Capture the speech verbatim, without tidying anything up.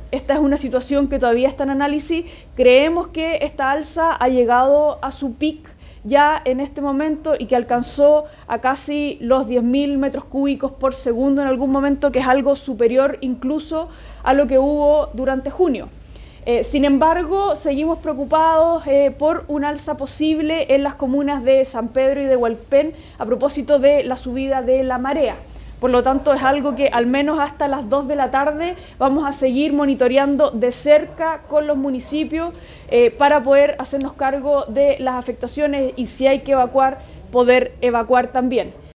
esta es una situación que todavía está en análisis. Creemos que esta alza ha llegado a su pic ya en este momento y que alcanzó a casi los diez mil metros cúbicos por segundo en algún momento, que es algo superior incluso a lo que hubo durante junio. Eh, sin embargo, seguimos preocupados eh, por un alza posible en las comunas de San Pedro y de Hualpén a propósito de la subida de la marea. Por lo tanto, es algo que al menos hasta las dos de la tarde vamos a seguir monitoreando de cerca con los municipios eh, para poder hacernos cargo de las afectaciones y si hay que evacuar, poder evacuar también.